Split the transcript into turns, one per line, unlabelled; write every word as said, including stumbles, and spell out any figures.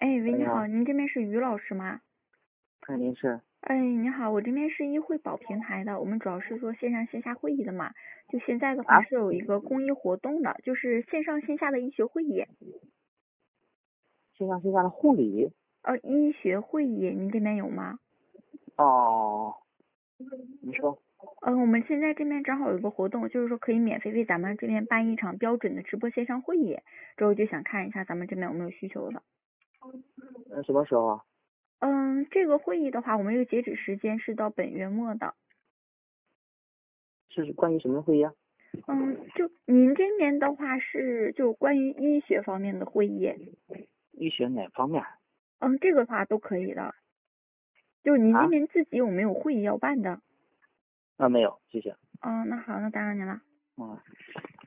哎，喂，
喂，你好。
你好，您这边是于老师吗？
看您是。
哎，你好，我这边是一惠保平台的，我们主要是做线上线下会议的嘛。就现在的话
啊？
是有一个公益活动的，就是线上线下的医学会议。
线上线下的护理？
呃，医学会议，您这边有吗？
哦，你说。
嗯、呃，我们现在这边正好有一个活动，就是说可以免费为咱们这边办一场标准的直播线上会议，之后就想看一下咱们这边有没有需求的。
嗯，什么时候啊？
嗯，这个会议的话，我们这个截止时间是到本月末的。
是关于什么会议啊？
嗯，就您这边的话是就关于医学方面的会议。
医学哪方面？
嗯，这个的话都可以的。就是您这
啊？
边自己有没有会议要办的？
啊，没有，谢谢。
嗯，那好，那打扰您了。
嗯。